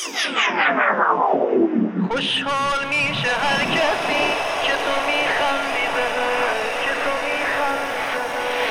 خوشحال میشه هر کسی که تو میخندی بهش، که تو میخندی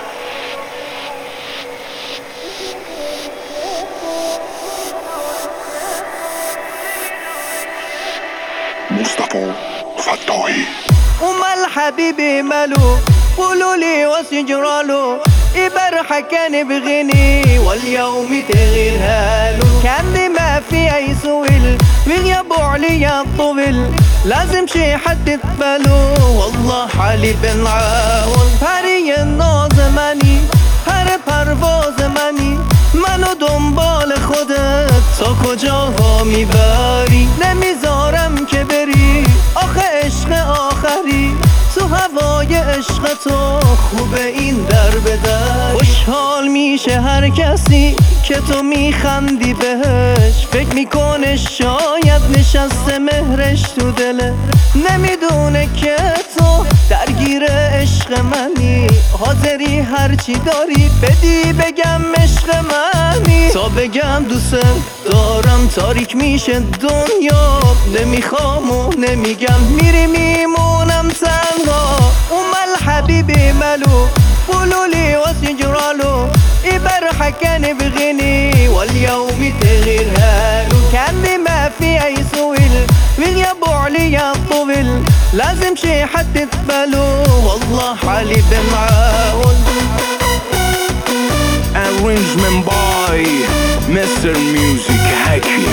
بهش. مصطفى فتاحي حبيبي مالو قولوا لي وسجراله يبرح كان بغني واليوم تغير هالو كان ما في اي سويل ويغيبوا عليا الطول لازم شي حد يقبله والله حالي بن عاون هري النازماني هر پرواز منی منو دنبال خودت تا کجاها میبری نمیذارم که بری آخه عشق آخری تو هوای عشق تو خوبه این در به در خوشحال میشه هر کسی که تو میخندی بهش فکر میکنه شاید نشسته مهرش تو دله نمیدونه که تو درگیر عشق منی حاضری هرچی داری بدی بگم عشق منی تا بگم دوست دارم تاریک میشه دنیا نمیخوام و نمیگم میری میمونم تنها حبيبي مالو قولوا لي وسجراله يبرح كان بغني واليوم تغير هالو كان ما في اي سويل ويغيبوا عليا الطول لازم شي حد يقبله والله حالي بمعاون Arrangement by Mr. Music Hakim.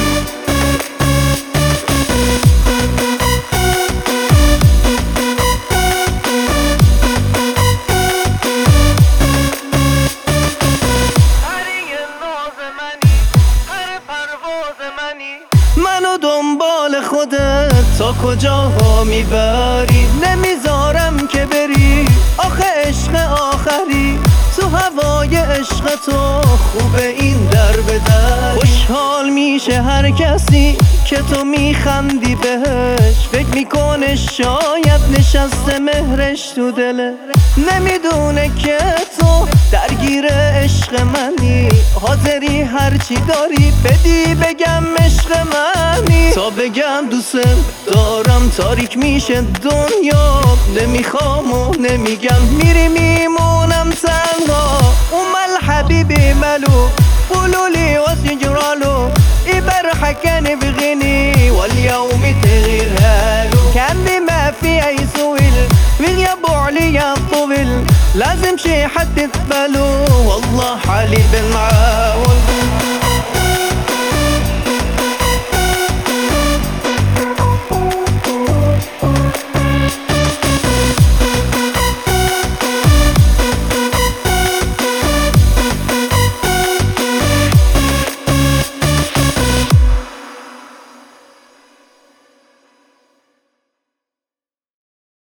منو دنبال خودت تا کجاها میبری نمیذارم که بری آخه عشق آخری تو هوای عشق تو خوبه این در به در خوشحال میشه هر کسی که تو میخندی بهش فکر میکنه شاید نشسته مهرش تو دله نمیدونه که تو درگیر عشق منی حاضری هرچی داری بدی بگم عشق منی تا بگم دوست دارم تاریک میشه دنیا نمیخوام و نمیگم میری میمونم تنها حبيبي مالو قولوا لي وسجراله يبرح كان بغني واليوم تغير هالو كان ما في اي سويل ويغيبوا عليا الطول لازم شي حد يقبله والله حالي بالمعاون